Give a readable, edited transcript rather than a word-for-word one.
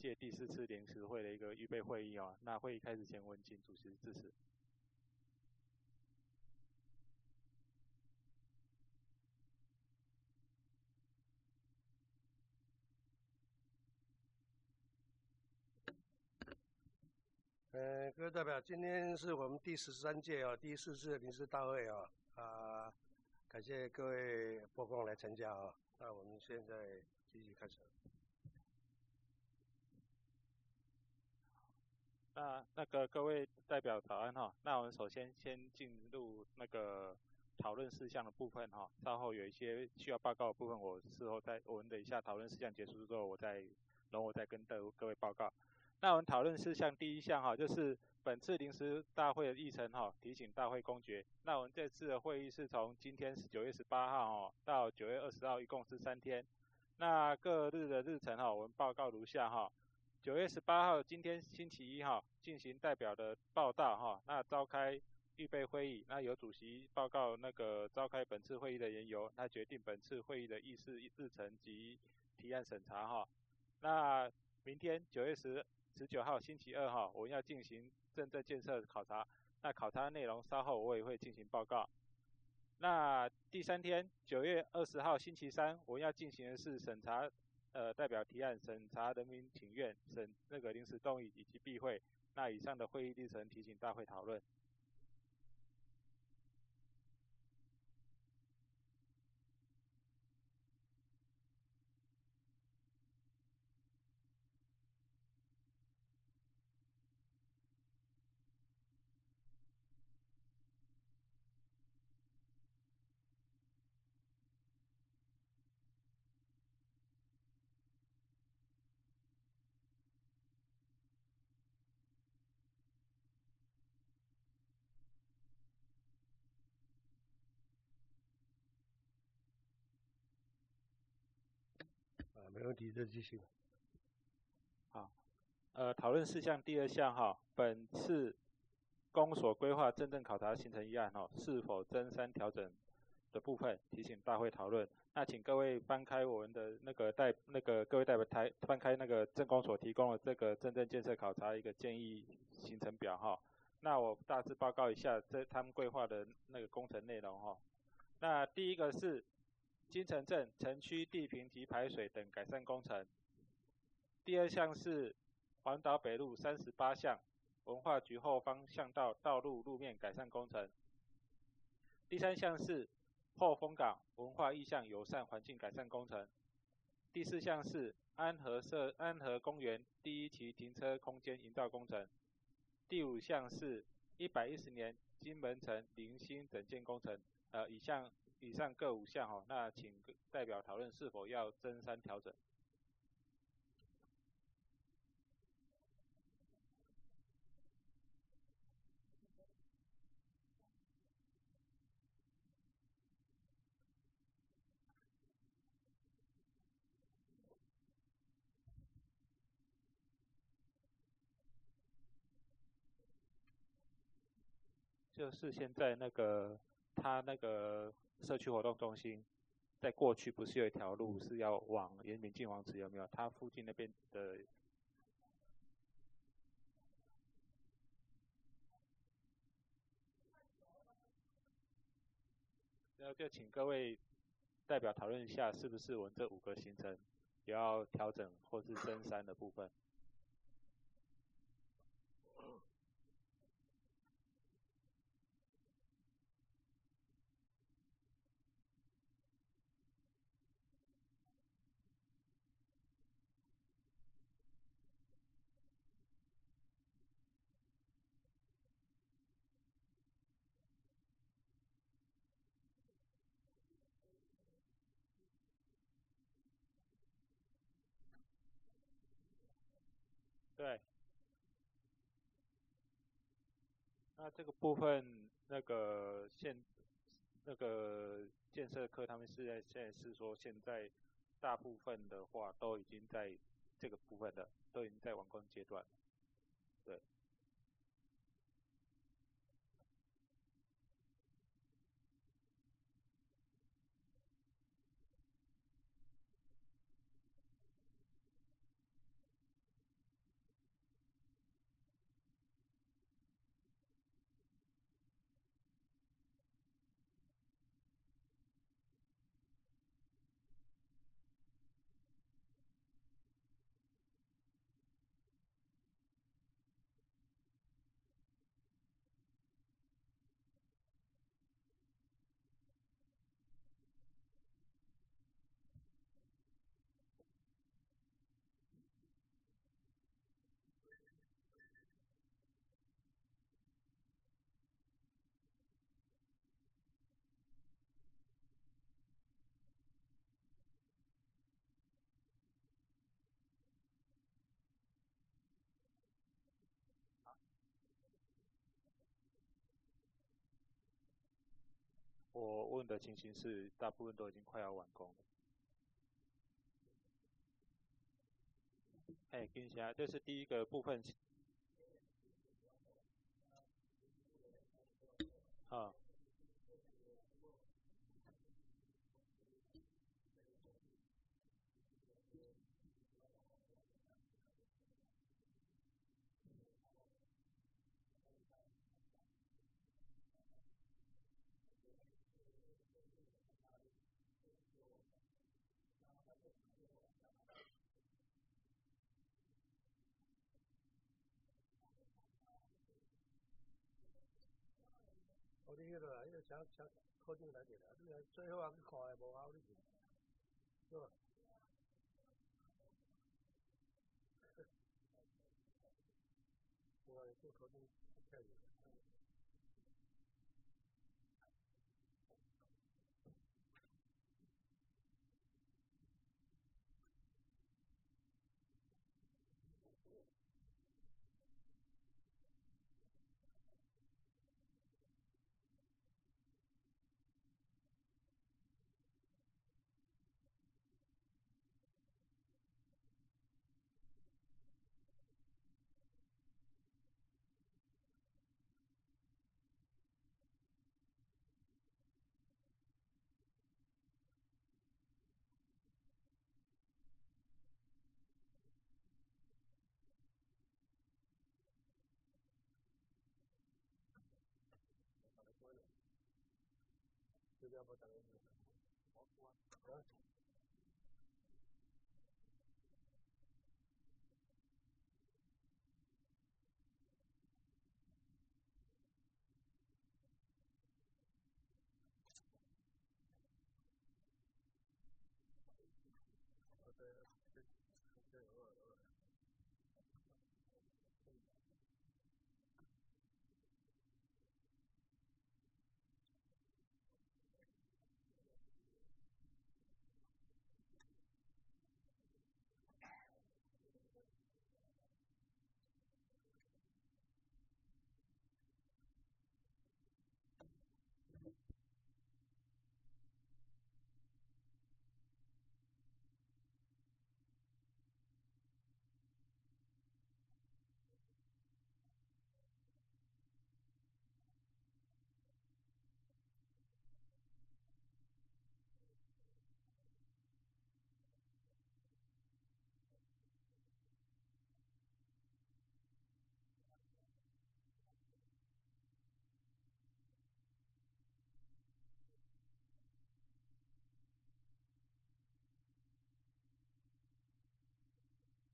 届第4次临时会的一个预备会议哦。那会议开始前，我们请主席致辞。 各位代表，今天是我们第13届第4次临时大会感谢各位拨空来参加那我们现在继续开始。 那个各位代表早安那我们首先进入那个讨论事项的部分稍后有一些需要报告的部分，我事后我们等一下讨论事项结束之后，我再跟各位报告。那我们讨论事项第一项就是本次临时大会的议程提醒大会公决。那我们这次的会议是从今天是9月18号到9月20号，一共是3天。那各日的日程我们报告如下9月18号今天星期一进行代表的报道那召开预备会议，那由主席报告那个召开本次会议的缘由，那决定本次会议的议事日程及提案审查那明天9月19号星期二我们要进行政政建设考察，那考察内容稍后我也会进行报告。那第3天9月20号星期三，我们要进行的是审查代表提案、审查人民请愿、审那个临时动议以及闭会。那以上的会议历程提醒大会讨论。 没问题，再继续。 好，讨论事项第2项本次公所规划政考察行程议案是否增删调整的部分，提醒大会讨论。那请各位翻开我们的各位代表翻开那个政工所提供的这个政建设考察一个建议行程表那我大致报告一下他们规划的那个工程内容那第一个是金城镇城区地坪及排水等改善工程。第2项是环岛北路38巷文化局后方巷道道路路面改善工程。第3项是后丰港文化意象友善环境改善工程。第4项是安和公园第1期停车空间营造工程。第5项是110年金门城零星整建工程。以上各5项那请代表讨论是否要增删调整。就是现在他那个社区活动中心，在过去不是有一条路是要往延平进王池有没有？它附近那边的，然后就请各位代表讨论一下，是不是我们这5个行程也要调整或是增删的部分。对，那这个部分建设科他们现在是说，现在大部分的话都已经在这个部分的都已经在完工阶段，对。 我问的情形是，大部分都已经快要完工了。哎，跟一下，这是第一个部分。啊， 我你迄落啊，迄个请靠近来点啦，你最好啊去看下无效你是，对吧？我做靠近太远。就这样不等于。